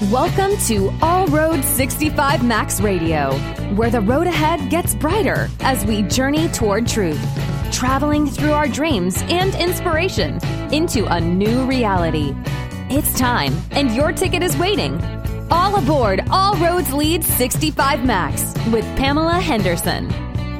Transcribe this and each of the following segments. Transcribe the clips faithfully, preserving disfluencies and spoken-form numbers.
Welcome to All Road sixty-five Max Radio, where the road ahead gets brighter as we journey toward truth, traveling through our dreams and inspiration into a new reality. It's time, and your ticket is waiting. All aboard All Roads Lead sixty-five Max with Pamela Henderson.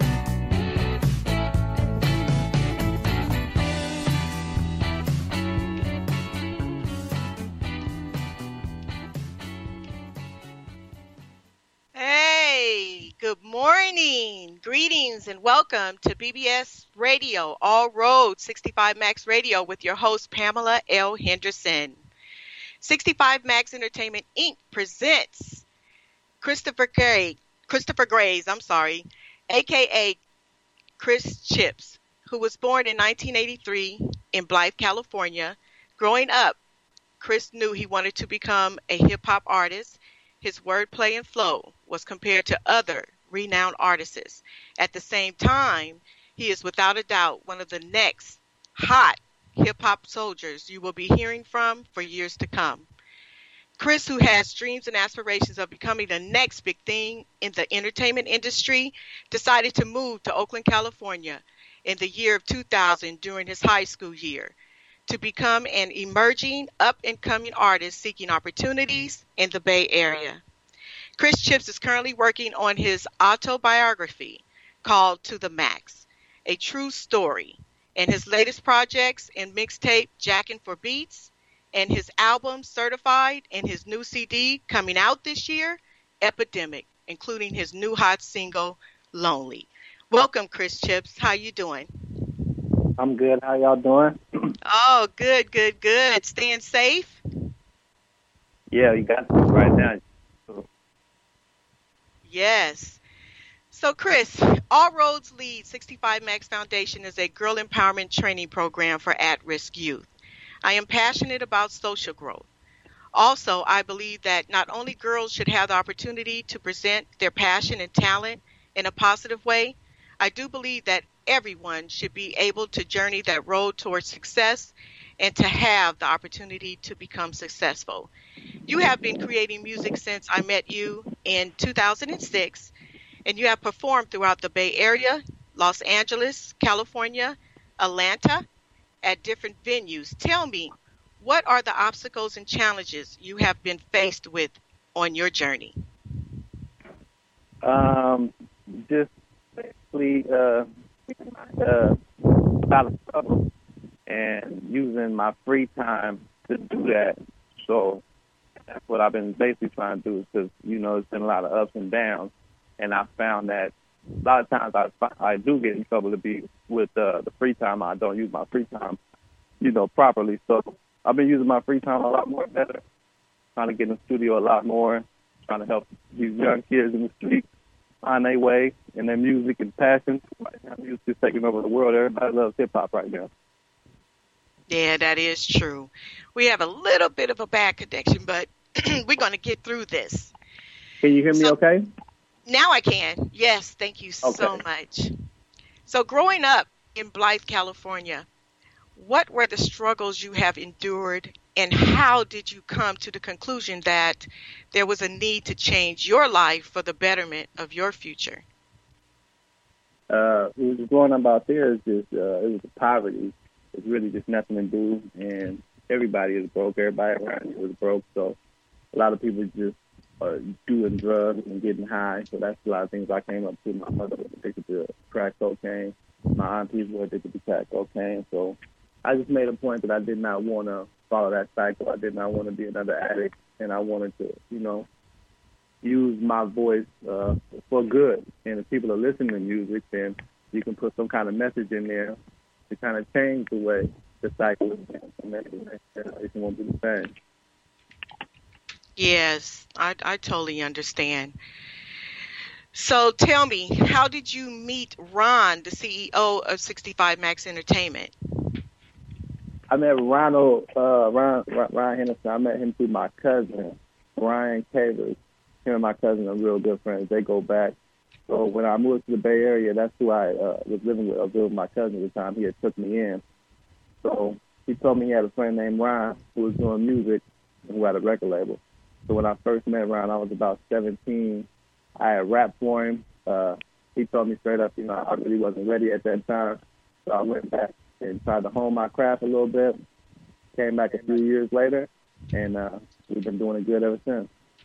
Good morning, greetings, and welcome to B B S Radio, All Road sixty-five Max Radio with your host, Pamela L. Henderson. sixty-five Max Entertainment, Incorporated presents Christopher Gray, Christopher Grays, I'm sorry, a k a. Chris Chips, who was born in nineteen eighty-three in Blythe, California. Growing up, Chris knew he wanted to become a hip-hop artist. His wordplay and flow was compared to other renowned artists. At the same time, he is without a doubt one of the next hot hip-hop soldiers you will be hearing from for years to come. Chris, who has dreams and aspirations of becoming the next big thing in the entertainment industry, decided to move to Oakland, California in the year of two thousand during his high school year to become an emerging, up-and-coming artist seeking opportunities in the Bay Area. Chris Chips is currently working on his autobiography called To the Max, a true story, and his latest projects and mixtape, Jackin' for Beats, and his album, Certified, and his new C D coming out this year, Epidemic, including his new hot single, Lonely. Welcome, Chris Chips. How you doing? I'm good. How y'all doing? Oh, good, good, good. Staying safe? Yeah, you got to right now. Yes. So, Chris, All Roads Lead sixty-five Max Foundation is a girl empowerment training program for at-risk youth. I am passionate about social growth. Also, I believe that not only girls should have the opportunity to present their passion and talent in a positive way, I do believe that everyone should be able to journey that road towards success and to have the opportunity to become successful. You have been creating music since I met you in two thousand six, and you have performed throughout the Bay Area, Los Angeles, California, Atlanta, at different venues. Tell me, what are the obstacles and challenges you have been faced with on your journey? Um, just basically uh, uh, about of struggle and using my free time to do that. So that's what I've been basically trying to do, because, you know, it's been a lot of ups and downs, and I found that a lot of times I, I do get in trouble to be with uh, the free time. I don't use my free time, you know, properly. So I've been using my free time a lot more better, trying to get in the studio a lot more, trying to help these young kids in the street find their way and their music and passion. Right now, music is taking over the world. Everybody loves hip-hop right now. Yeah, that is true. We have a little bit of a bad connection, but we're going to get through this. Can you hear me so, okay? Now I can. Yes, thank you okay. so much. So growing up in Blythe, California, what were the struggles you have endured, and how did you come to the conclusion that there was a need to change your life for the betterment of your future? Uh, it was growing up out there is just, uh, it was poverty. It's really just nothing to do, and everybody is broke. Everybody around you is broke, so a lot of people just are doing drugs and getting high. So that's a lot of things I came up to. My mother was addicted to crack cocaine. My aunties were addicted to crack cocaine. So I just made a point that I did not want to follow that cycle. I did not want to be another addict, and I wanted to, you know, use my voice uh, for good. And if people are listening to music, then you can put some kind of message in there to kind of change the way the cycle is, and make it won't be the same. Yes, I, I totally understand. So tell me, how did you meet Ron, the C E O of sixty-five Max Entertainment? I met Ronald, uh, Ron, Ryan Henderson. I met him through my cousin, Brian Cavers. Him and my cousin are real good friends. They go back. So when I moved to the Bay Area, that's who I uh, was living with. I was living with my cousin at the time. He had took me in. So he told me he had a friend named Ron who was doing music and who had a record label. So when I first met Ron, I was about seventeen. I had rapped for him. Uh, he told me straight up, you know, I really wasn't ready at that time. So I went back and tried to hone my craft a little bit. Came back a few years later, and uh, we've been doing it good ever since.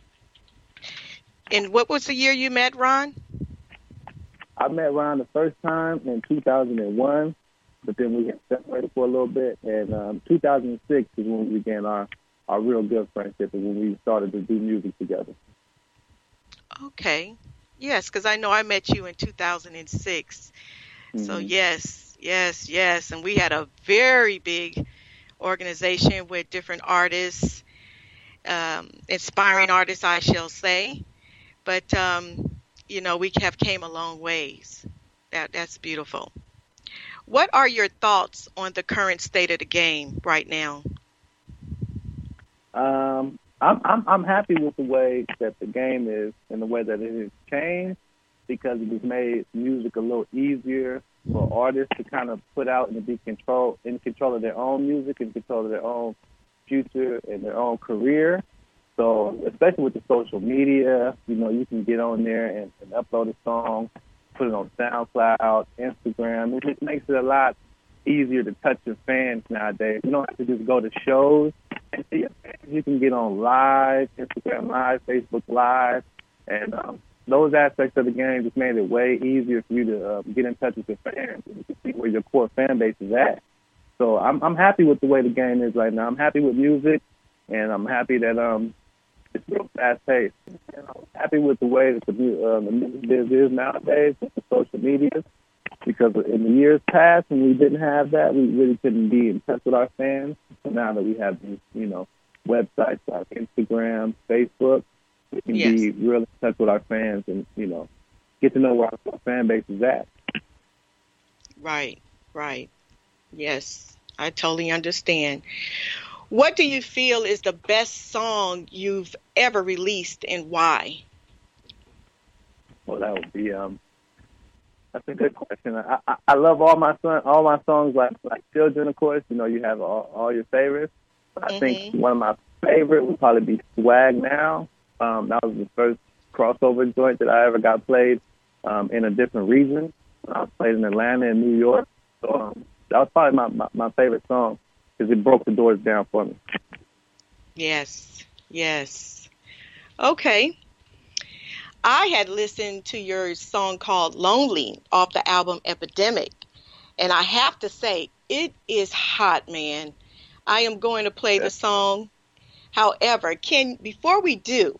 And what was the year you met Ron? I met Ron the first time in two thousand one, but then we got separated for a little bit. And um, two thousand six is when we began our, our real good friendship and when we started to do music together. Okay. Yes, because I know I met you in two thousand six. Mm-hmm. So, yes, yes, yes. And we had a very big organization with different artists, um, inspiring artists, I shall say. But, um, you know, we have came a long ways. That That's beautiful. What are your thoughts on the current state of the game right now? Um, I'm, I'm I'm happy with the way that the game is and the way that it has changed, because it has made music a little easier for artists to kind of put out and to be control in control of their own music, in control of their own future and their own career. So especially with the social media, you know, you can get on there and, and upload a song, put it on SoundCloud, Instagram. It just makes it a lot easier to touch your fans nowadays. You don't have to just go to shows and see your fans. You can get on live, Instagram Live, Facebook Live, and um, those aspects of the game just made it way easier for you to uh, get in touch with your fans and you can see where your core fan base is at. So I'm, I'm happy with the way the game is right now. I'm happy with music, and I'm happy that um, it's real fast-paced. And I'm happy with the way that the, uh, the music biz is nowadays with the social media, because in the years past when we didn't have that, we really couldn't be in touch with our fans. So now that we have these, you know, websites like Instagram, Facebook, we can yes. be real in touch with our fans and, you know, get to know where our fan base is at. Right, right. Yes, I totally understand. What do you feel is the best song you've ever released, and why? Well, that would be um. That's a good question. I, I, I love all my son, all my songs, like like Children, of course. You know, you have all, all your favorites. But I mm-hmm. think one of my favorite would probably be Swag Now. Um, that was the first crossover joint that I ever got played um, in a different region. I was played in Atlanta and New York. So um, that was probably my, my, my favorite song, because it broke the doors down for me. Yes, yes. Okay. I had listened to your song called Lonely off the album Epidemic, and I have to say, it is hot, man. I am going to play the song. However, can before we do,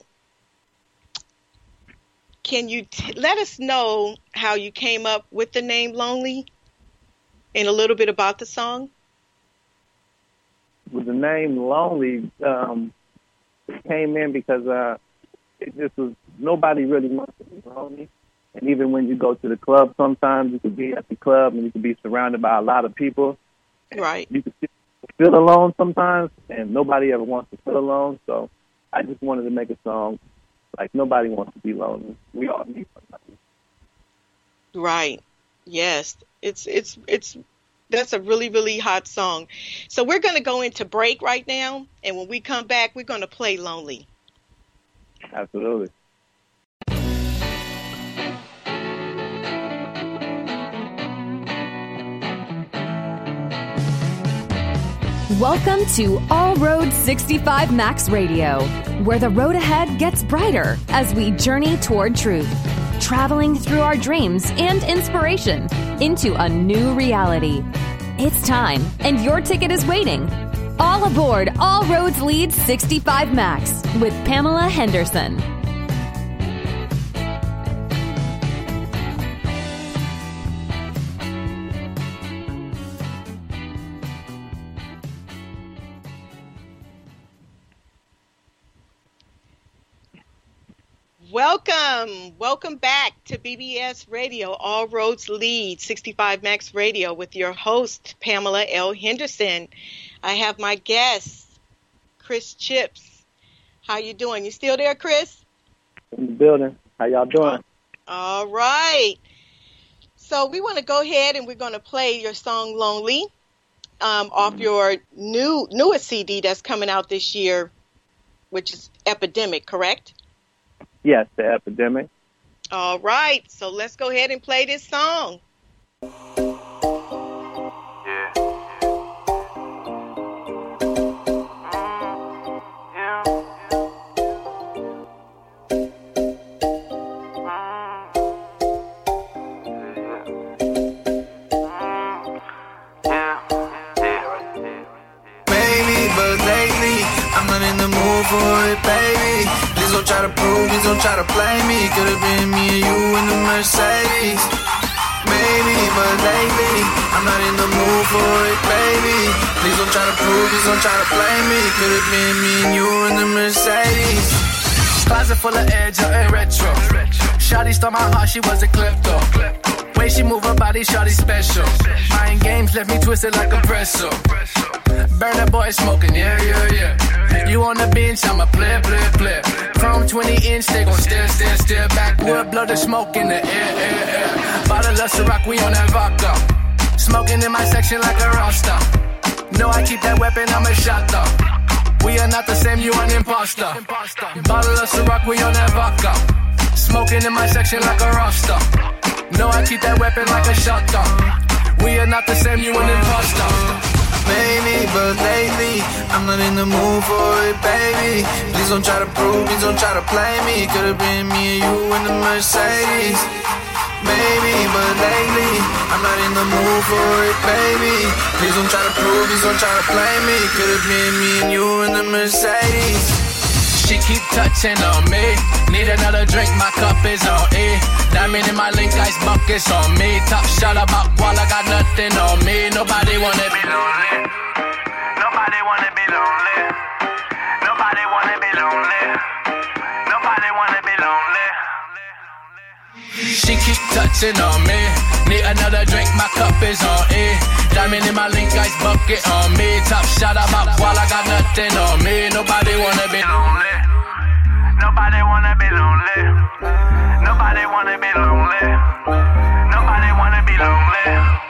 can you t- let us know how you came up with the name Lonely and a little bit about the song? With the name Lonely, um, it came in because uh, it just was, nobody really wants to be lonely. And even when you go to the club, sometimes you could be at the club and you could be surrounded by a lot of people. Right. You could feel alone sometimes, and nobody ever wants to feel alone. So I just wanted to make a song like nobody wants to be lonely. We all need somebody. Right. Yes. It's it's it's that's a really, really hot song. So we're going to go into break right now, and when we come back, we're going to play Lonely. Absolutely. Welcome to All Road sixty-five Max Radio, where the road ahead gets brighter as we journey toward truth, traveling through our dreams and inspiration into a new reality. It's time, and your ticket is waiting. All aboard All Roads Lead sixty-five Max with Pamela Henderson. Welcome. Welcome back to B B S Radio, All Roads Lead, sixty-five Max Radio, with your host, Pamela L. Henderson. I have my guest, Chris Chips. How you doing? You still there, Chris? In the building. How y'all doing? All right. So we want to go ahead and we're going to play your song Lonely um, off your new newest C D that's coming out this year. which is Epidemic, correct? Yes, the Epidemic. All right, so let's go ahead and play this song. For it, baby. Please don't try to prove, please don't try to play me. Could've been me and you in the Mercedes. Maybe, but lately I'm not in the mood for it, baby. Please don't try to prove, please don't try to play me. Could've been me and you in the Mercedes. Closet full of edge, and retro. Shawty stole my heart, she was a klepto. Way she move her body, shawty special. Mind games left me twisted like a pretzel. Burn that boy smoking, yeah, yeah, yeah. You on the bench, I'm a play, play, play. Chrome twenty inch, they gon' stare, stare, stare. Backwood, blow the smoke in the air, air, air. Bottle of Ciroc, we on that vodka. Smoking in my section like a roster. No, I keep that weapon, I'm a shot dog. We are not the same, you an imposter. Bottle of Ciroc, we on that vodka. Smoking in my section like a roster. No, I keep that weapon like a shot dog. We are not the same, you an imposter. Maybe, but lately I'm not in the mood for it, baby. Please don't try to prove, please don't try to play me. Could've been me and you in the Mercedes. Maybe, but lately I'm not in the mood for it, baby. Please don't try to prove, please don't try to play me. Could've been me and you in the Mercedes. She keep touching on me. Need another drink, my cup is on E. Diamond in my link, ice buckets on me. Top shot about while I got nothing on me. Nobody wanna be lonely. Nobody wanna be lonely. Nobody wanna be lonely. Nobody wanna be lonely. She keep touching on me. Need another drink, my cup is on E. Diamond in my link, ice bucket on me. Top shot about while I got nothing on me. Nobody wanna be lonely. Nobody wanna be lonely. Nobody wanna be lonely. Nobody wanna be lonely.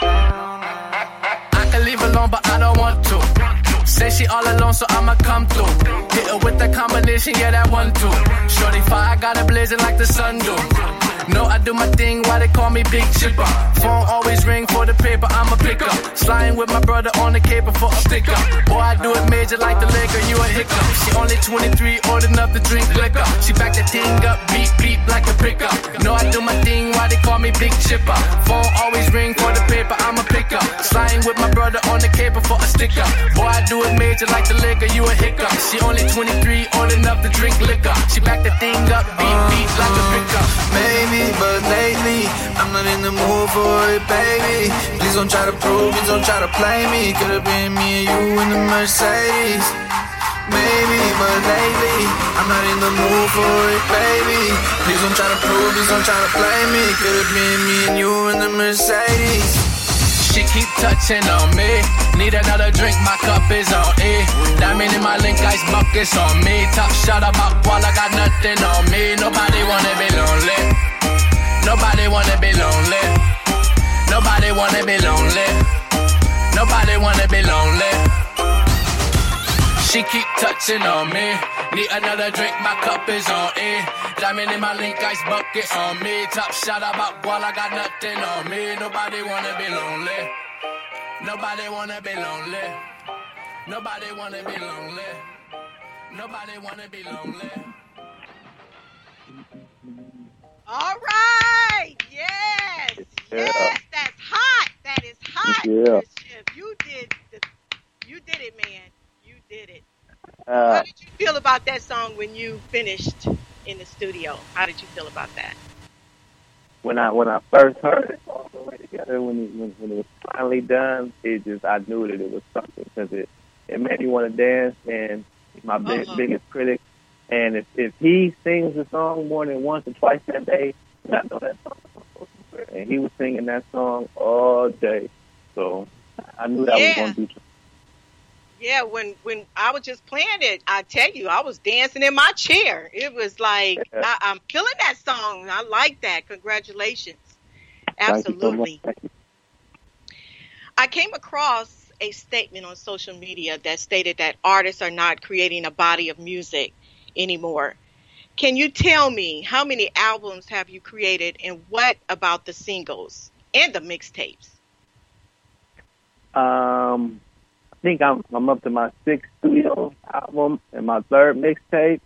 I can leave alone, but I don't want to. Say she all alone, so I'ma come through. Hit her with that combination, yeah, that one two. Shorty fire, got it blazing like the sun do. No, I do my thing, why they call me Big Chipper. Phone always ring for the paper, I'm a picker. Sliding with my brother on the caper for a sticker. Boy, I do it major like the Laker, you a hiccup. She only twenty-three, old enough to drink liquor. She back that thing up, beep, beep like a pickup. No, I do my thing, why they call me Big Chipper. Phone always ring for the paper, I'm a picker. Sliding with my brother on the caper for a sticker. Boy, I do it major like the Laker, you a hiccup. She only twenty-three, old enough to drink liquor. She back that thing up, beep, beep like a pickup. Maybe, but lately I'm not in the mood for it, baby. Please don't try to prove, please don't try to play me. Could've been me and you in the Mercedes. Maybe, but lately I'm not in the mood for it, baby. Please don't try to prove, please don't try to play me. Could've been me and you in the Mercedes. She keep touching on me. Need another drink, my cup is on E. Diamond in my link, ice buckets on me. Top shot about while I got nothing on me. Nobody wanna be lonely. Nobody wanna be lonely. Nobody wanna be lonely. Nobody wanna be lonely. She keep touching on me. Need another drink, my cup is on E. Diamond in my link, ice bucket on me. Top shot about while I got nothing on me. Nobody wanna be lonely. Nobody wanna be lonely. Nobody wanna be lonely. Nobody wanna be lonely. All right. Yes. Yes. That's hot. That is hot. Yeah. Christian. You did the, you did it, man. You did it. Uh, How did you feel about that song when you finished in the studio? How did you feel about that? when I when I first heard it all the way together, when it, when, when it was finally done, it just I knew that it was something because it it made me want to dance. And he's my big, uh-huh. biggest critic. And if if he sings the song more than once or twice that day, I know that song. And he was singing that song all day, so I knew that yeah. was going to be true. Yeah, when, when I was just playing it, I tell you, I was dancing in my chair. It was like, Yeah. I, I'm feeling that song. I like that. Congratulations. Absolutely. Thank you so much. Thank you. I came across a statement on social media that stated that artists are not creating a body of music. anymore. Can you tell me how many albums have you created, and what about the singles and the mixtapes? Um, I think I'm I'm up to my sixth studio album and my third mixtape,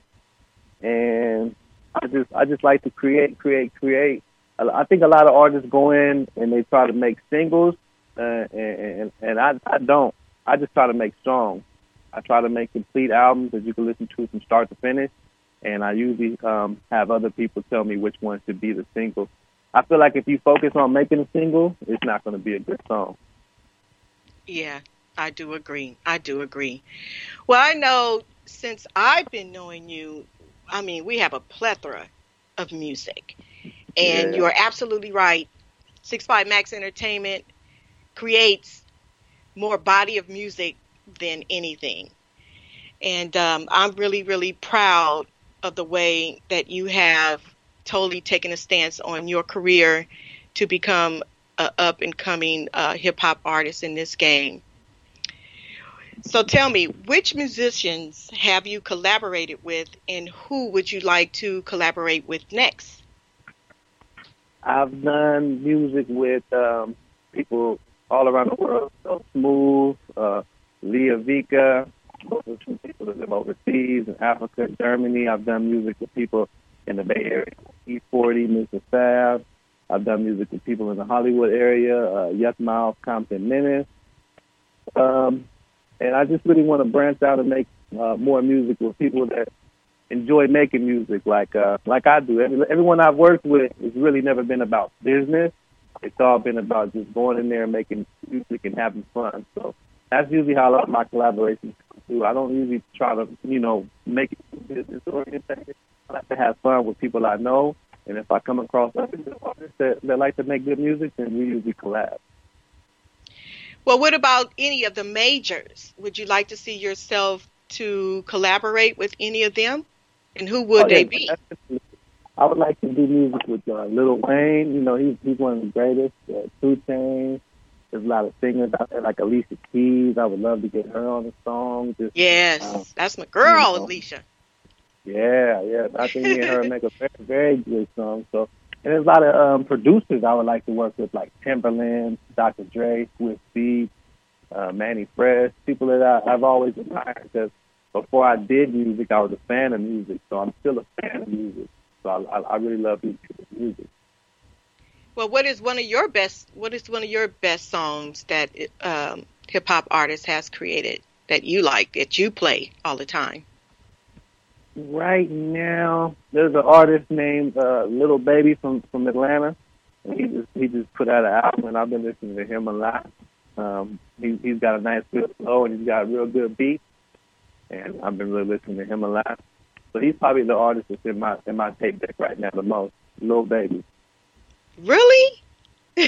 and I just I just like to create, create, create. I think a lot of artists go in and they try to make singles, uh, and, and and I I don't. I just try to make songs. I try to make complete albums that you can listen to from start to finish, and I usually um, have other people tell me which one should be the single. I feel like if you focus on making a single, it's not going to be a good song. Yeah, I do agree. I do agree. Well, I know since I've been knowing you, I mean, we have a plethora of music. And Yeah. you're absolutely right. six five Max Entertainment creates more body of music than anything. And um, I'm really, really proud of the way that you have totally taken a stance on your career to become an up-and-coming uh, hip-hop artist in this game. So tell me, which musicians have you collaborated with, and who would you like to collaborate with next? I've done music with um, people all around the world. So Smooth, uh, Leah Vika, those are some people that live overseas in Africa, Germany. I've done music with people in the Bay Area, E forty, Mister Fab. I've done music with people in the Hollywood area, uh, Yuck Mouth, Compton Menace. Um, and I just really want to branch out and make uh, more music with people that enjoy making music like uh, like I do. Every, everyone I've worked with, it's really never been about business. It's all been about just going in there and making music and having fun. So that's usually how a lot of my collaborations do. I don't usually try to, you know, make it business oriented. I like to have fun with people I know. And if I come across other artists that, that like to make good music, then we usually collab. Well, what about any of the majors? Would you like to see yourself to collaborate with any of them? And who would oh, they yeah, be? definitely. I would like to do music with uh, Lil Wayne. You know, he's he's one of the greatest. Uh, two Chainz. There's a lot of singers out there like Alicia Keys. I would love to get her on the song. Just, Yes, uh, that's my girl, you know. Alicia. Yeah, yeah. I think me and her make a very, very good song. So, and there's a lot of um, producers I would like to work with, like Timberland, Doctor Dre, Swiss Beats, uh, Manny Fresh, people that I, I've always admired. Because before I did music, I was a fan of music, so I'm still a fan of music. So I, I, I really love these people's music. Well, what is one of your best? What is one of your best songs that um, hip hop artist has created that you like, that you play all the time? Right now, there's an artist named uh, Little Baby from, from Atlanta. And he just he just put out an album, and I've been listening to him a lot. Um, he, he's got a nice good flow, and he's got real good beats. And I've been really listening to him a lot. So he's probably the artist that's in my in my tape deck right now the most. Little Baby. Really? Yeah,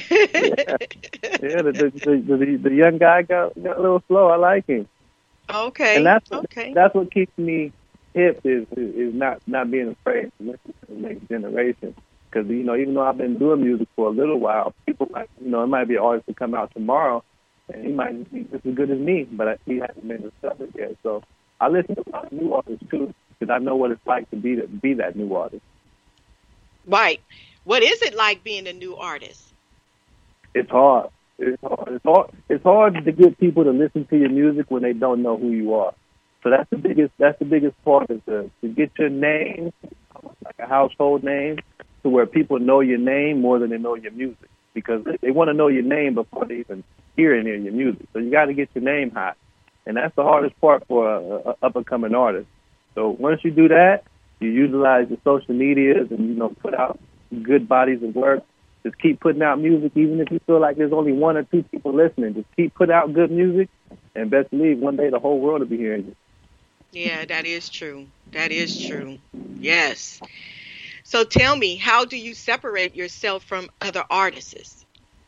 yeah. The the, the, the, the young guy got, got a little slow. I like him. Okay. And that's what, okay. that's what keeps me hip is is not not being afraid to listen to the next generation. Because you know, even though I've been doing music for a little while, people might, you know, it might be an artist to come out tomorrow, and he might be just as good as me, but he hasn't been discovered yet. So I listen to a lot of new artists too, because I know what it's like to be to be that new artist. Right. What is it like being a new artist? It's hard. It's hard. It's hard. It's hard to get people to listen to your music when they don't know who you are. So that's the biggest. That's the biggest part is to, to get your name, like a household name, to where people know your name more than they know your music, because they want to know your name before they even hear any of your music. So you got to get your name hot, and that's the hardest part for a, a up and coming artist. So once you do that, you utilize your social medias and you know put out good bodies of work. Just keep putting out music, even if you feel like there's only one or two people listening. Just keep putting out good music, and best believe one day the whole world will be hearing you. Yeah, that is true. That is true. Yes. So tell me, how do you separate yourself from other artists?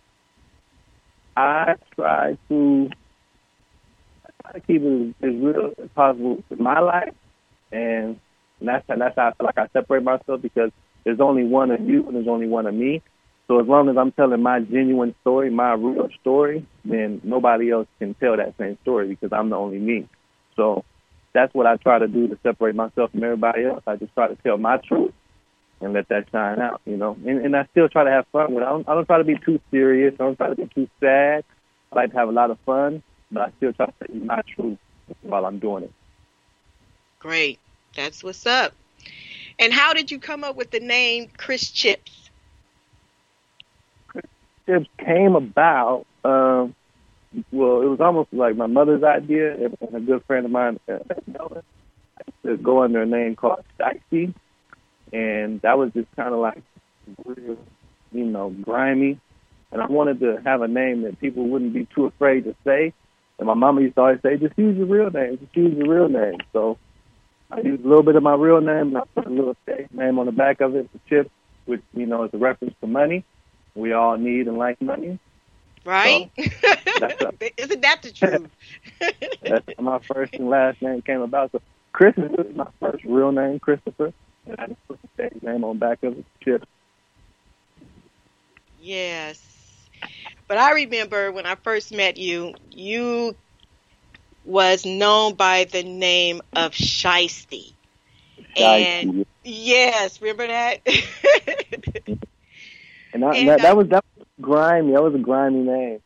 I try to, I try to keep it as, as real as possible in my life, and that's that's how I feel like I separate myself, because there's only one of you and there's only one of me. So as long as I'm telling my genuine story, my real story, then nobody else can tell that same story because I'm the only me. So that's what I try to do to separate myself from everybody else. I just try to tell my truth and let that shine out, you know. And, and I still try to have fun with it. I don't, I don't try to be too serious. I don't try to be too sad. I like to have a lot of fun, but I still try to say my truth while I'm doing it. Great. That's what's up. And how did you come up with the name Chris Chips? Chris Chips came about, um, well, it was almost like my mother's idea, and a good friend of mine, uh, to go under a name called Shiesty, and that was just kind of like, real, you know, grimy, and I wanted to have a name that people wouldn't be too afraid to say, and my mama used to always say, just use your real name, just use your real name, so I used a little bit of my real name, and I put a little fake name on the back of it for Chips, which, you know, is a reference to money. We all need and like money. Right? So, that's a, Isn't that the truth? That's how my first and last name came about. So Chris is my first real name, Christopher. And I just put the fake name on the back of it, Chips. Yes. But I remember when I first met you, you was known by the name of Shiesty. And yes, remember that? and I, and that, uh, that was that was grimy. That was a grimy name.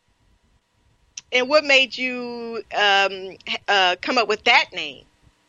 And what made you um, uh, come up with that name?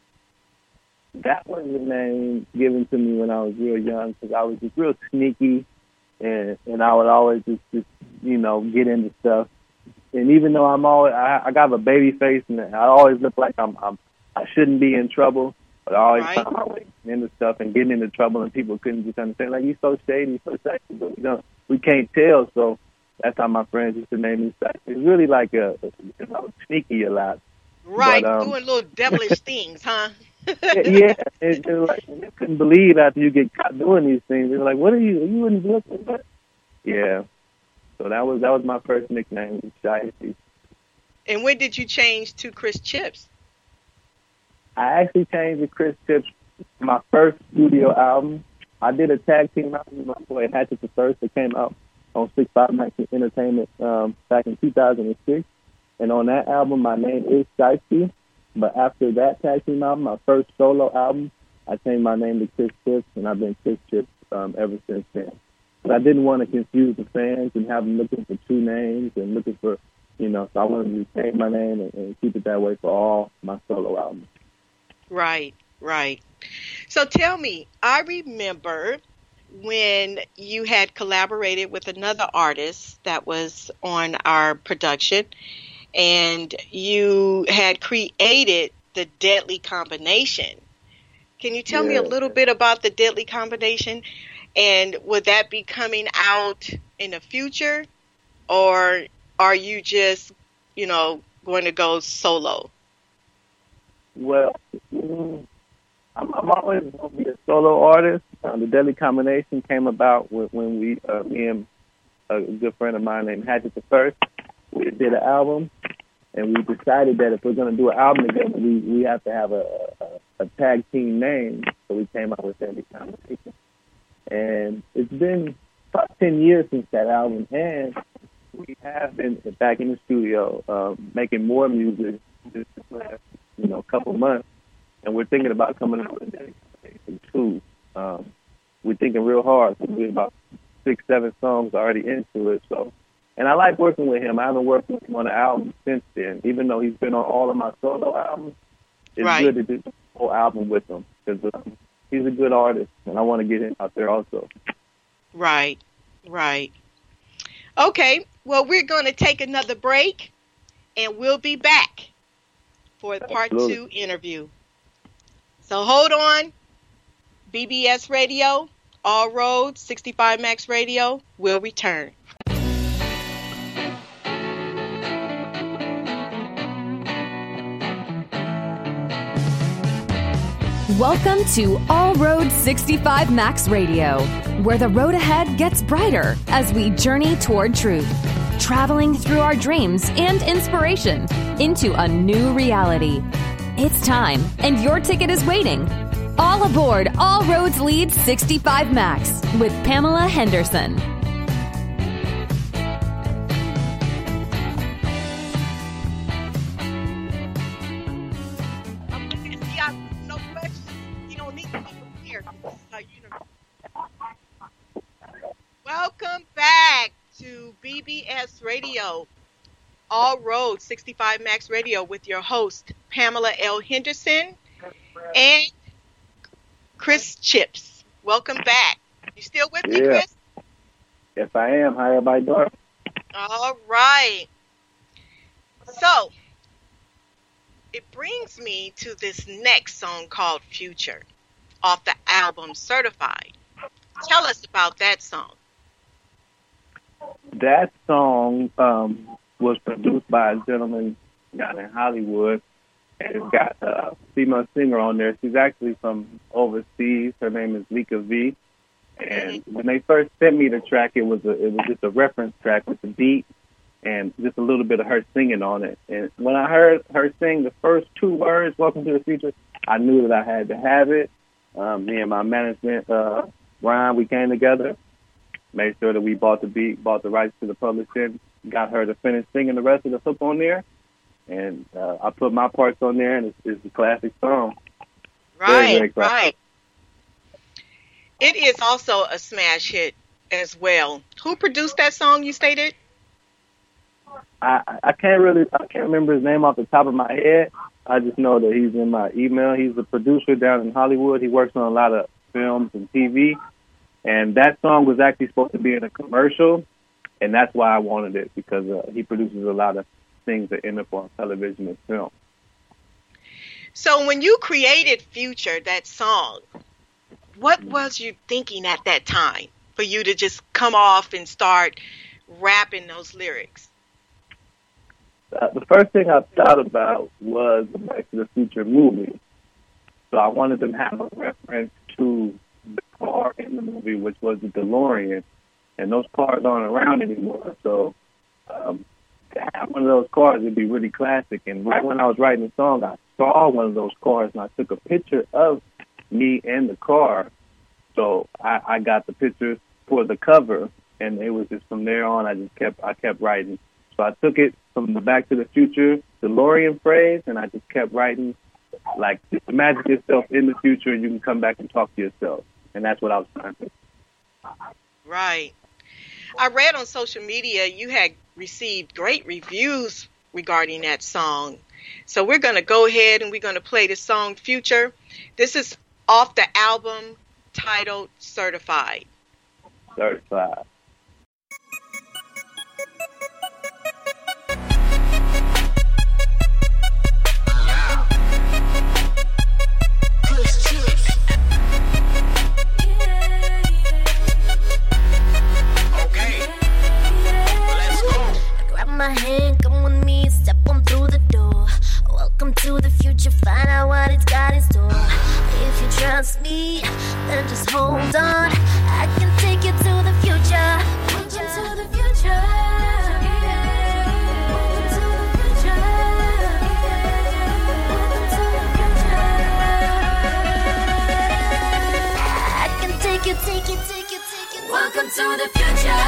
That was the name given to me when I was real young because I was just real sneaky, and and I would always just, just you know get into stuff. And even though I'm always I, I got a baby face and I always look like I'm, I'm I shouldn't be in trouble, but I always right. found my way into stuff and getting into trouble, and people couldn't just understand like, you're so shady, so sexy, but you know we can't tell. So that's how my friends used to name me sexy. It's really like a you know sneaky a lot. Right, but, um, doing little devilish things, huh? yeah, it, it like, you couldn't believe after you get caught doing these things. They're like, "What are you? You wouldn't look at that?" Yeah, so that was that was my first nickname, Shiesty. And when did you change to Chris Chips? I actually changed to Chris Chips for my first studio album. I did a tag team album with my boy Hatchet the First that came out on six five Max Entertainment um, back in two thousand six. And on that album, my name is Shiesty. But after that tag team album, my first solo album, I changed my name to Chris Chips, and I've been Chris Chips um, ever since then. But I didn't want to confuse the fans and have them looking for two names and looking for, you know, so I wanted to change my name and, and keep it that way for all my solo albums. Right, right. So tell me, I remember when you had collaborated with another artist that was on our production, and you had created the Deadly Combination. Can you tell yeah. me a little bit about the Deadly Combination? And would that be coming out in the future? Or are you just, you know, going to go solo? Well, I'm, I'm always going to be a solo artist. Uh, the Deadly Combination came about when, when we, uh, me and a good friend of mine named Hatchet the First, we did an album, and we decided that if we're going to do an album together, we, we have to have a, a, a tag team name. So we came up with Deadly Combination. And it's been about ten years since that album, and we have been back in the studio um, making more music this last, you know, couple months, and we're thinking about coming out with Deadly Combination two. Um, we're thinking real hard. So we're about six, seven songs already into it. So, and I like working with him. I haven't worked with him on an album since then, even though he's been on all of my solo albums. It's right. good to do the whole album with him because um, he's a good artist, and I want to get him out there also. Right, right. Okay, well, we're going to take another break, and we'll be back for the part Absolutely. two interview. So hold on. B B S Radio, All Roads, sixty-five Max Radio, will return. Welcome to All Roads sixty-five Max Radio, where the road ahead gets brighter as we journey toward truth, traveling through our dreams and inspiration into a new reality. It's time, and your ticket is waiting. All aboard All Roads Leads sixty-five Max with Pamela Henderson. S Radio, All Road sixty-five Max Radio with your host, Pamela L. Henderson and Chris Chips. Welcome back. You still with me, yeah. Chris? Yes, I am. How everybody doing? All right. So, it brings me to this next song called Future off the album Certified. Tell us about that song. That song um, was produced by a gentleman down in Hollywood, and it's got a female singer on there. She's actually from overseas. Her name is Lika V. And when they first sent me the track, it was a, it was just a reference track with the beat and just a little bit of her singing on it. And when I heard her sing the first two words, "Welcome to the Future," I knew that I had to have it. Um, me and my management, uh, Ryan, we came together, made sure that we bought the beat, bought the rights to the publishing, got her to finish singing the rest of the hook on there, and uh, I put my parts on there, and it's, it's a classic song. Right, very, very classic. Right. It is also a smash hit as well. Who produced that song you stated? I, I can't really, I can't remember his name off the top of my head. I just know that he's in my email. He's a producer down in Hollywood. He works on a lot of films and T V. And that song was actually supposed to be in a commercial, and that's why I wanted it, because uh, he produces a lot of things that end up on television and film. So when you created Future, that song, what was you thinking at that time for you to just come off and start rapping those lyrics? Uh, the first thing I thought about was the Back to the Future movie. So I wanted them to have a reference to the car in the movie, which was the DeLorean. And those cars aren't around anymore. So um, to have one of those cars would be really classic. And right when I was writing the song, I saw one of those cars, and I took a picture of me and the car. So I, I got the pictures for the cover, and it was just from there on, I just kept I kept writing. So I took it from the Back to the Future DeLorean phrase, and I just kept writing, like, just imagine yourself in the future, and you can come back and talk to yourself. And that's what I was trying to do. Right. I read on social media you had received great reviews regarding that song. So we're going to go ahead and we're going to play the song Future. This is off the album titled Certified. Certified. My hand, come with me, step on through the door. Welcome to the future, find out what it's got in store. If you trust me, then just hold on. I can take you to the future. Welcome to the future. Welcome to the future. Welcome to the future. I can take you, take you, take you, take you. Welcome to the future.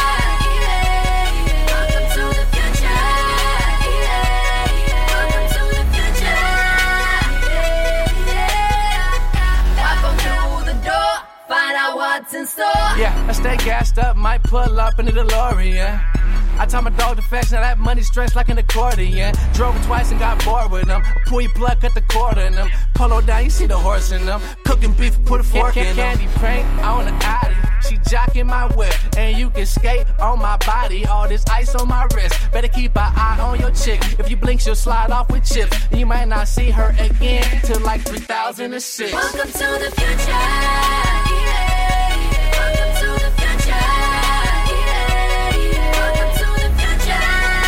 Yeah, I stay gassed up, might pull up in the DeLorean. I taught my dog to fetch, now that money stretched like an accordion. Drove it twice and got bored with them. I pull your plug, cut the cord in them. Polo down, you see the horse in them. Cooking beef, put a fork in them. Candy prank on the Audi. She jocking my whip, and you can skate on my body. All this ice on my wrist. Better keep an eye on your chick. If you blink, she'll slide off with chips. And you might not see her again till like three thousand six. Welcome to the future. Yeah. Welcome to the future. Yeah. Welcome to the future.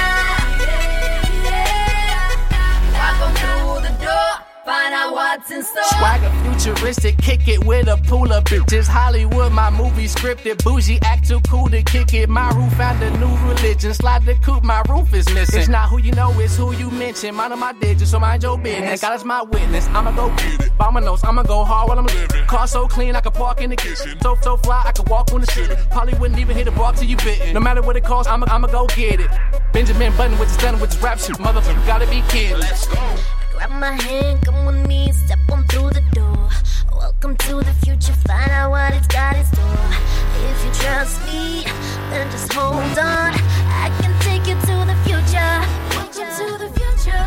Yeah. Welcome through the door. Find out what's in store. Swagger futuristic, kick it with a pool of bitches. Hollywood, my movie scripted. Bougie, act too cool to kick it. My roof found a new religion. Slide the coupe, my roof is missing. It's not who you know, it's who you mention. Mind on my digits, so mind your business. God is my witness, I'ma go get it. Bomb my nose, I'ma go hard while I'm living. Car so clean, I can park in the kitchen. So, so fly, I can walk on the city. Probably wouldn't even hit a bar till you bitten. No matter what it costs, I'ma, I'ma go get it. Benjamin Button with his stunning with his rap shit. Motherfucker, gotta be kidding. Let's go. Grab my hand, come with me, step on through the door. Welcome Welcome to the future, find out what it's got in store. If you trust me, then just hold on. I can take you to the future. Welcome to the future.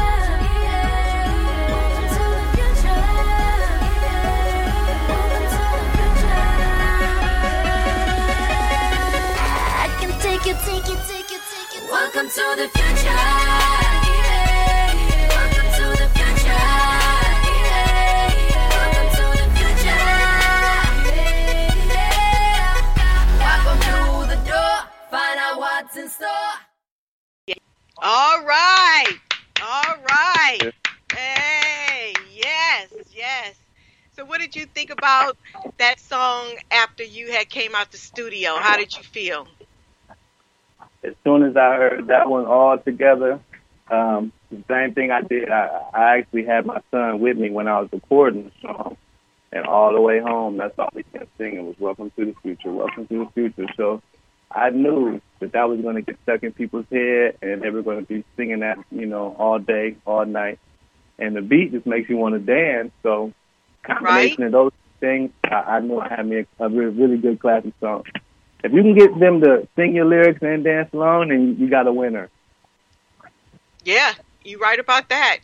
Welcome to the future. Welcome to the future. I can take you, take you, take you, take you. Welcome to the future. Welcome to the future. Welcome to the future. Welcome through the door. Find out what's in store. All right. All right. Hey, yes, yes. So what did you think about that song after you had came out the studio? How did you feel? As soon as I heard that one all together, um, the same thing I did, I, I actually had my son with me when I was recording the song. And all the way home, that's all he kept singing was Welcome to the Future, Welcome to the Future. So I knew that that was going to get stuck in people's head, and they were going to be singing that, you know, all day, all night. And the beat just makes you want to dance. So combination Right. of those things, I, I knew I had me a, a really, really good classic song. If you can get them to sing your lyrics and dance along, then you got a winner. Yeah, you right about that.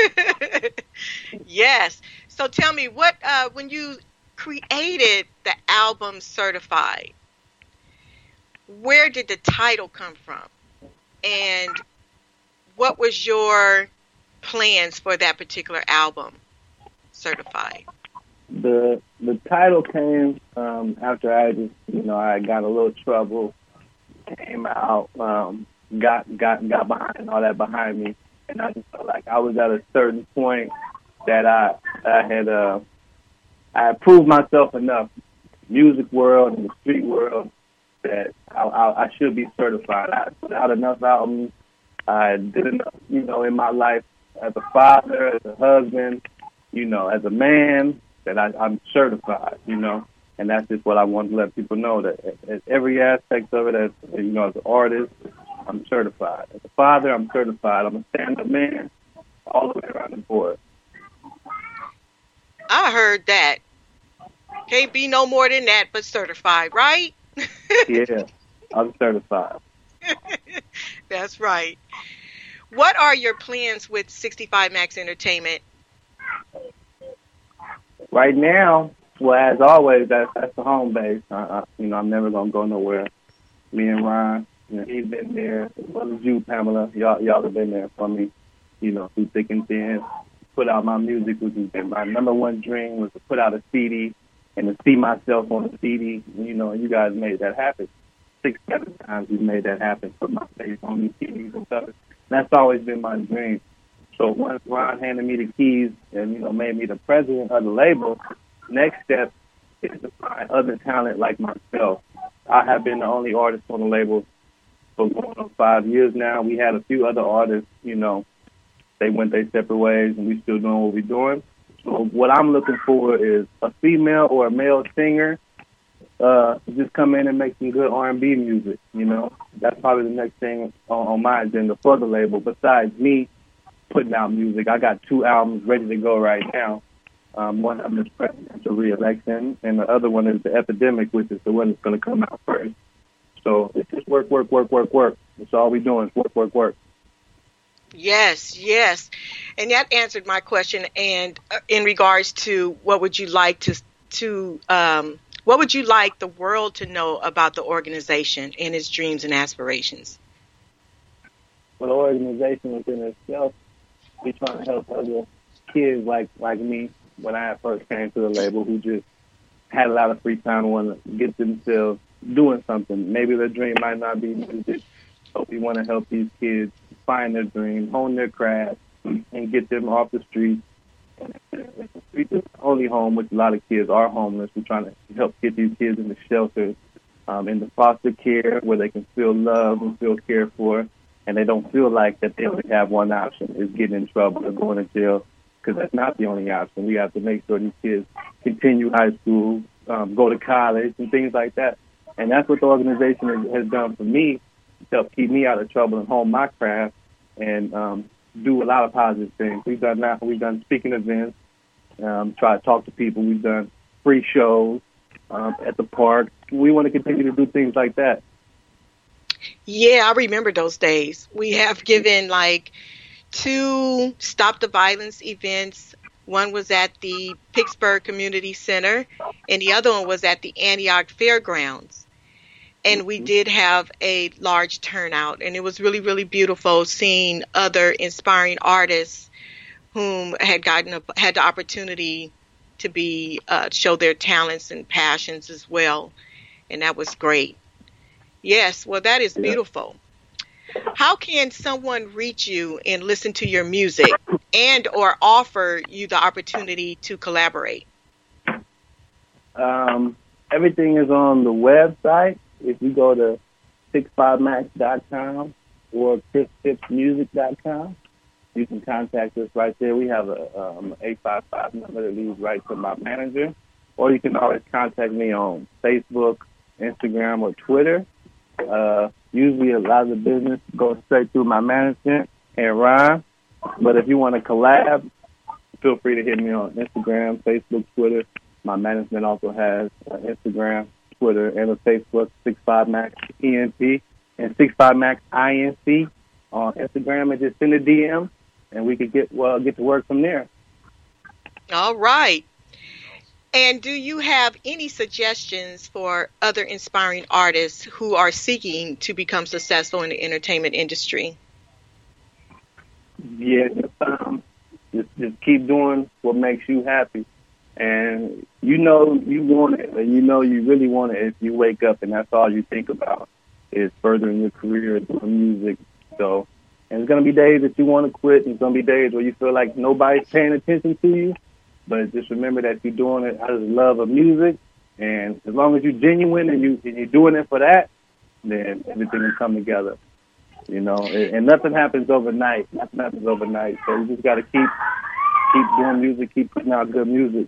Yes. So tell me, what uh, when you created the album Certified, where did the title come from? And what was your plans for that particular album, Certified? The the title came um, after I just, you know, I got a little trouble, came out, um, got got got behind all that behind me, and I just felt like I was at a certain point that I I had uh, I had proved myself enough, music world and the street world, that I, I, I should be certified. I put out enough albums. I did enough, you know, in my life as a father, as a husband, you know, as a man, that I, I'm certified, you know. And that's just what I want to let people know, that at, at every aspect of it, as, you know, as an artist, I'm certified. As a father, I'm certified. I'm a stand-up man, all the way around the board. I heard that. Can't be no more than that, but certified, right? Yeah, I'm certified. That's right. What are your plans with sixty-five Max Entertainment? Right now, well, as always, that's that's the home base. I, I, you know, I'm never gonna go nowhere. Me and Ron, you know, he's been there, as well as you, Pamela. Y'all, y'all have been there for me, you know, through thick and thin. Put out my music, which has been my number one dream, was to put out a C D and to see myself on a C D. You know, you guys made that happen. Six, seven times you've made that happen. Put my face on these C Ds and stuff. That's always been my dream. So once Ron handed me the keys and, you know, made me the president of the label, next step is to find other talent like myself. I have been the only artist on the label for going on five years now. We had a few other artists, you know, they went their separate ways, and we still doing what we're doing. So what I'm looking for is a female or a male singer uh, to just come in and make some good R and B music, you know. That's probably the next thing on, on my agenda for the label, besides me putting out music. I got two albums ready to go right now. Um, one of them is Presidential Re-Election, and the other one is The Epidemic, which is the one that's going to come out first. So it's just work, work, work, work, work. That's all we're doing is work, work, work. Yes, yes. And that answered my question. And uh, in regards to what would you like to, to um, what would you like the world to know about the organization and its dreams and aspirations? Well, the organization within itself, we're trying to help other kids like, like me when I first came to the label, who just had a lot of free time, want to get themselves doing something. Maybe their dream might not be music, but we want to help these kids find their dream, hone their craft, and get them off the streets. The streets is the only home, which a lot of kids are homeless. We're trying to help get these kids into shelters, um, into foster care, where they can feel loved and feel cared for, and they don't feel like that they only have one option, is getting in trouble or going to jail, because that's not the only option. We have to make sure these kids continue high school, um, go to college, and things like that. And that's what the organization has, has done for me, to help keep me out of trouble and hone my craft and um, do a lot of positive things. We've done that. We've done speaking events, um, try to talk to people. We've done free shows um, at the park. We want to continue to do things like that. Yeah, I remember those days. We have given like two Stop the Violence events. One was at the Pittsburgh Community Center, and the other one was at the Antioch Fairgrounds. And we did have a large turnout, and it was really, really beautiful seeing other inspiring artists whom had gotten a, had the opportunity to be uh, show their talents and passions as well, and that was great. Yes, well, that is beautiful. How can someone reach you and listen to your music and or offer you the opportunity to collaborate? Um, everything is on the website. If you go to six five max dot com or chris tips music dot com, you can contact us right there. We have a um, eight five five number that leads right to my manager. Or you can always contact me on Facebook, Instagram, or Twitter. Uh, usually a lot of the business goes straight through my management and Ryan. But if you want to collab, feel free to hit me on Instagram, Facebook, Twitter. My management also has uh, Instagram, Twitter, and a Facebook, six five max E N T and six five max I N C on Instagram, and just send a D M, and we could get well get to work from there. All right. And do you have any suggestions for other inspiring artists who are seeking to become successful in the entertainment industry? Yeah, um, just just keep doing what makes you happy. And you know you want it, and you know you really want it if you wake up and that's all you think about is furthering your career doing music. So, and it's going to be days that you want to quit, and it's going to be days where you feel like nobody's paying attention to you. But just remember that you're doing it out of the love of music, and as long as you're genuine and, you, and you're doing it for that, then everything will come together. You know, and, and nothing happens overnight. Nothing happens overnight. So you just got to keep keep doing music, keep putting out good music.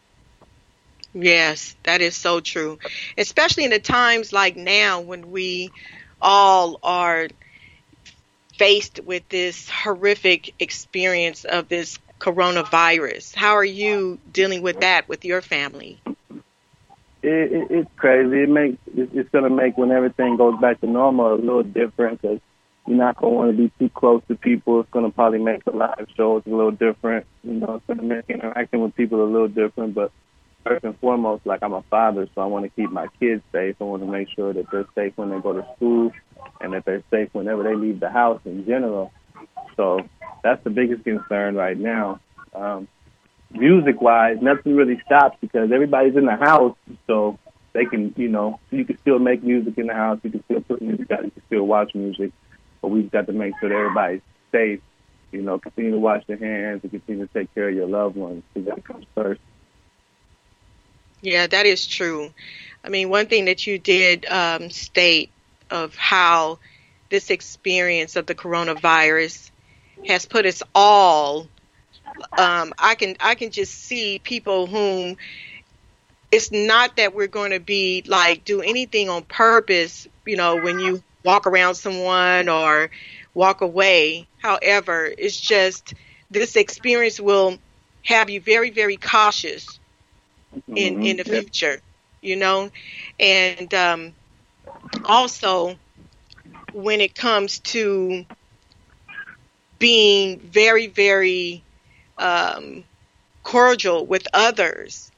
Yes, that is so true. Especially in the times like now when we all are faced with this horrific experience of this coronavirus. How are you dealing with that with your family? It, it, it's crazy. It makes it, it's going to make when everything goes back to normal a little different because you're not going to want to be too close to people. It's going to probably make the live shows a little different. You know, it's going to make interacting with people a little different, but first and foremost, like I'm a father, so I want to keep my kids safe. I want to make sure that they're safe when they go to school and that they're safe whenever they leave the house in general. So that's the biggest concern right now. Um, music-wise, nothing really stops because everybody's in the house, so they can, you know, you can still make music in the house. You can still put music out. You can still watch music. But we've got to make sure that everybody's safe. You know, continue to wash your hands and continue to take care of your loved ones because that comes first. Yeah, that is true. I mean, one thing that you did um, state of how this experience of the coronavirus has put us all, um, I can I can just see people whom it's not that we're going to be like do anything on purpose, you know, when you walk around someone or walk away. However, it's just this experience will have you very, very cautious in mm-hmm. in the future, you know, and um, also when it comes to being very, very um, cordial with others,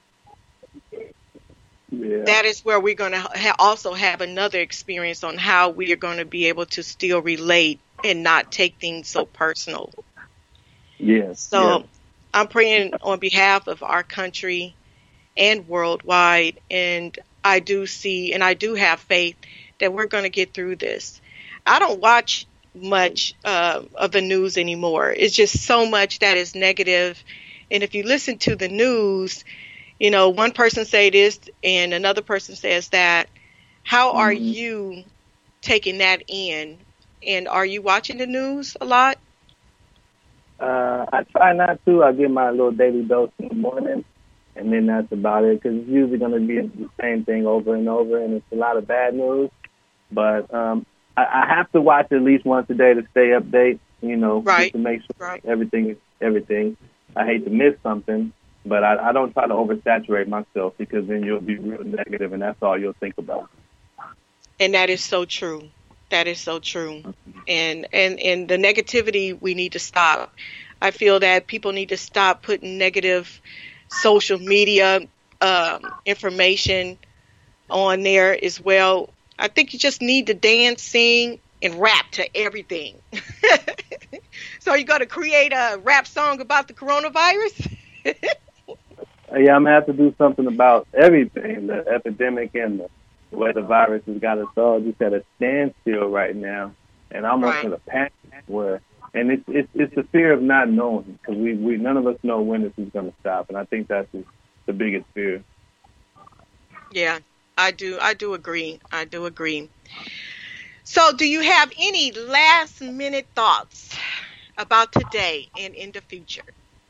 yeah. that is where we're going to ha- also have another experience on how we are going to be able to still relate and not take things so personal. Yes. So yes. I'm praying on behalf of our country and worldwide, and I do see and I do have faith that we're going to get through this. I don't watch much uh, of the news anymore. It's just so much that is negative, and if you listen to the news, you know, one person say this and another person says that. How are mm-hmm. you taking that in, and are you watching the news a lot? Uh, I try not to. I get my little daily dose in the morning. And then that's about it, because it's usually going to be the same thing over and over, and it's a lot of bad news. But um, I, I have to watch at least once a day to stay update, you know, right. just to make sure right. everything is everything. I hate to miss something, But I, I don't try to oversaturate myself, because then you'll be real negative, and that's all you'll think about. And that is so true. That is so true. And, and, and the negativity, we need to stop. I feel that people need to stop putting negative social media um, information on there as well. I think you just need to dance, sing, and rap to everything. So you're going to create a rap song about the coronavirus? Yeah, I'm going to have to do something about everything, the epidemic and the, the way the virus has got us all just at a standstill right now. And almost Right. in a panic where, and it's, it's, it's the fear of not knowing, because we, we, none of us know when this is going to stop. And I think that's the, the biggest fear. Yeah, I do. I do agree. I do agree. So do you have any last minute thoughts about today and in the future?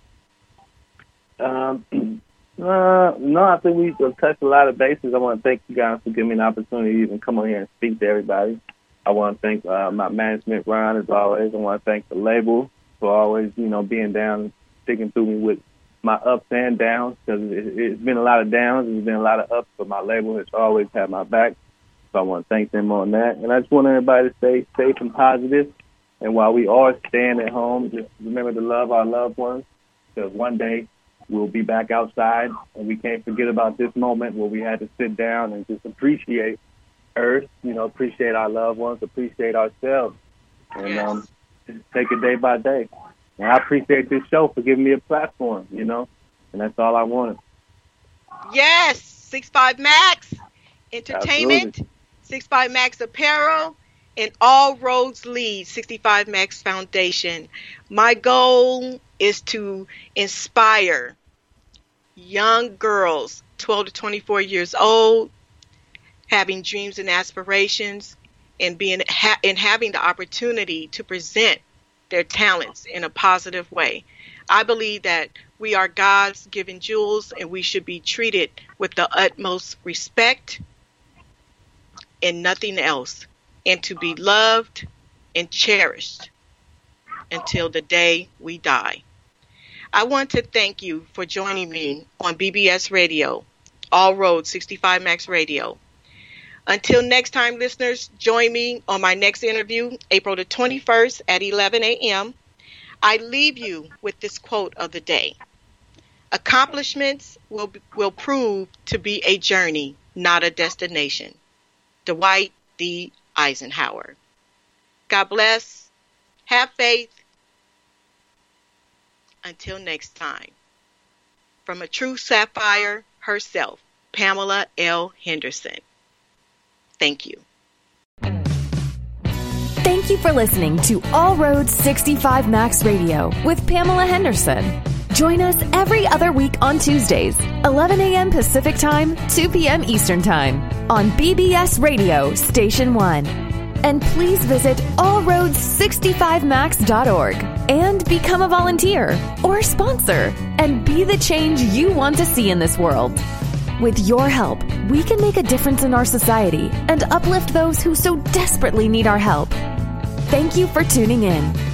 Um, uh, no, I think we've touched a lot of bases. I want to thank you guys for giving me an opportunity to even come on here and speak to everybody. I want to thank uh, my management, Ron, as always. I want to thank the label for always, you know, being down and sticking through me with my ups and downs, because it, it's been a lot of downs, it's been a lot of ups, but my label has always had my back. So I want to thank them on that. And I just want everybody to stay safe and positive. And while we are staying at home, just remember to love our loved ones, because one day we'll be back outside, and we can't forget about this moment where we had to sit down and just appreciate Earth, you know, appreciate our loved ones, appreciate ourselves, and Yes. um, just take it day by day. And I appreciate this show for giving me a platform, you know, and that's all I wanted. Yes, six five Max Entertainment, Absolutely. six five Max Apparel, and All Roads Lead, sixty-five Max Foundation. My goal is to inspire young girls, twelve to twenty-four years old, having dreams and aspirations, and being ha- and having the opportunity to present their talents in a positive way. I believe that we are God's given jewels, and we should be treated with the utmost respect and nothing else, and to be loved and cherished until the day we die. I want to thank you for joining me on B B S Radio, All Roads sixty-five Max Radio. Until next time, listeners, join me on my next interview, April the twenty-first at eleven a.m. I leave you with this quote of the day. Accomplishments will, will prove to be a journey, not a destination. Dwight D. Eisenhower. God bless. Have faith. Until next time. From a true sapphire herself, Pamela L. Henderson. Thank you. Thank you for listening to All Roads sixty-five Max Radio with Pamela Henderson. Join us every other week on Tuesdays, eleven a.m. Pacific Time, two p.m. Eastern Time on B B S Radio Station one. And please visit all roads sixty-five max dot org and become a volunteer or sponsor and be the change you want to see in this world. With your help, we can make a difference in our society and uplift those who so desperately need our help. Thank you for tuning in.